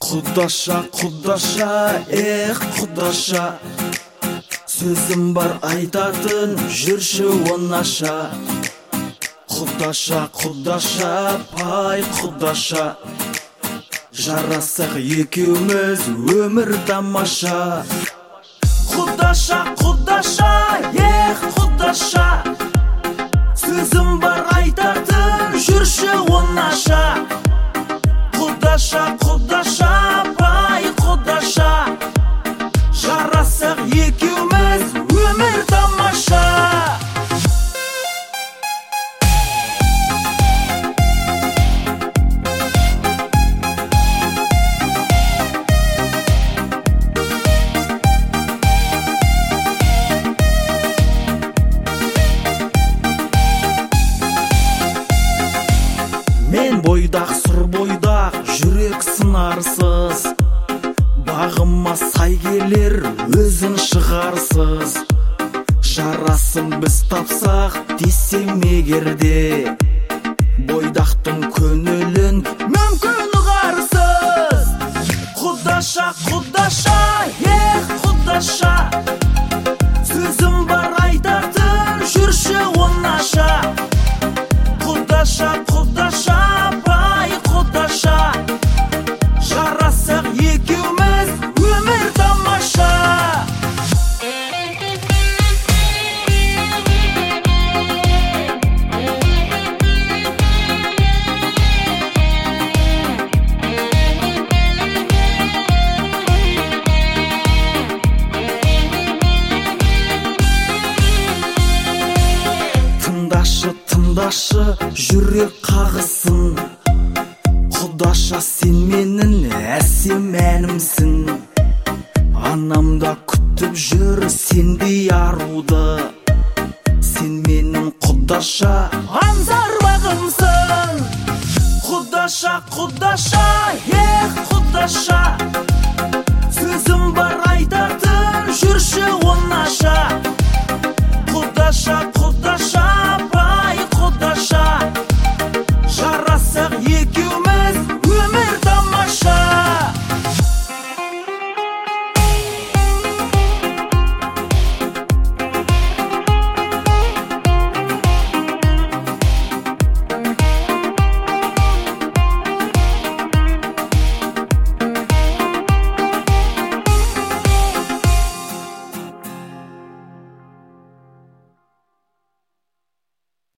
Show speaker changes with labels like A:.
A: Құдаша, құдаша, сөзім бар айтатын, жүрші оңаша. Құдаша, пай құдаша, жарасақ екеуміз өмір тамаша. Құдаша, құдаша, сөзім бар айтатын, жүрші оңаша. Құдаша, пай құдаша, жарасақ екеуміз өмір тамаша. Мен бойдақ, сұр бойдақ, жүрек сынарсыз. Бағыма сай келер, өзің шығарсыз. Жарасын біз тапсақ, десем егерде, бойдақтың көңілін мүмкін ұғарсыз. Құдаша, құдаша, сөзім бар айтатын, жүрші оңаша. Құдаша, пай құдаша, жарасақ екеуміз өмір тамаша. Тыңдашы, жүрек қағысын. Құдаша, сен менің әсем әнімсің. Анамда күтіп жүр сендей аруды. Сен менің құдаша, аңсар бағымсың. Құдаша, құдаша, сөзім бар айтатын, жүрші оңаша. Құдаша,